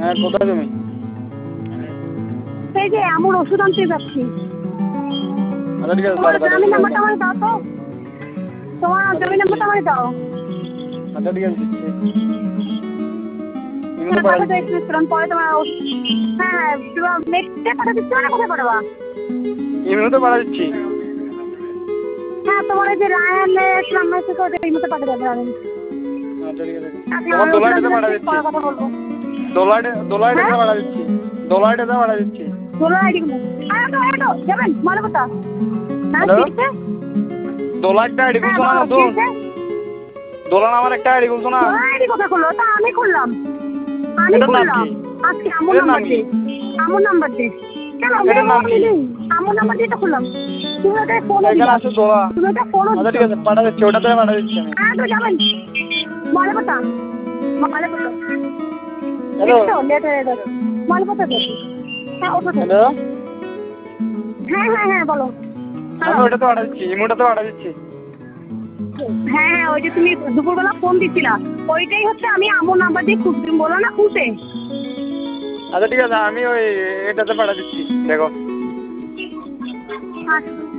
কোথায় তুমি? সেই যে আমার ওষুধ আনতে যাচ্ছি। আচ্ছা ঠিক আছে, তোমার জমি নাম্বারটা আমাকে দাও তো। তোমার জমি নাম্বারটা আমাকে দাও। আচ্ছা ঠিক আছে দিচ্ছি। পাঠাতে এসেছিলাম পরে তোমার হ্যাঁ নেক্সটে পাঠা দিচ্ছি না কোথায় পাঠাবা? ইমেলতে পাঠা দিচ্ছি। হ্যাঁ তোমার এই যে রায়ালে ইসলাম মেসেজ করে ইমেলতে পাঠিয়ে দেবে আমি। আচ্ছা ঠিক আছে। তোমার দোলাইটাতে পাঠা দিচ্ছি। পরে কথা বলবো। দোলাইটাতে পাঠা দিচ্ছি। দোলাইটাতে পাঠা দিচ্ছি। দোলা আইডি গুলো আয় তো যাবেন মানবতা না কিসে? দোলাইটা আইডি খুলছো না নতুন? দোলান আমার একটা আইডি খুলছো না? দোলা আইডি কথা খুললো তা আমি খুললাম। আজকে আমুর নাম্বার দে। আমুর নাম্বার দে। কেন আমুর নাম্বার দিয়ে তো খুললাম। তুমি ওটা ফোন দিবা। তুমি ওটা ফোন দিবা। আচ্ছা ঠিক আছে পাঠা দিচ্ছি, ওটাতে পাঠা দিচ্ছি আমি। হ্যাঁ তো যাবেন মানবতা হ্যালো লেট হয়ে যাচ্ছে মানবতা দেখি। হ্যাঁ ওটা হ্যালো হ্যাঁ বলো। আমি ওটাতে পাঠা দিচ্ছি, ইমোটাতে পাঠা দিচ্ছি। হ্যাঁ ওই যে তুমি দুপুরবেলা ফোন দিচ্ছিলা ওইটাই হচ্ছে আমি আমুর নাম্বার দিয়ে খুঁজতে বলো না খুঁজতে। আচ্ছা ঠিক আছে আমি ওই এটাতে পাঠা দিচ্ছি দেখো। আচ্ছা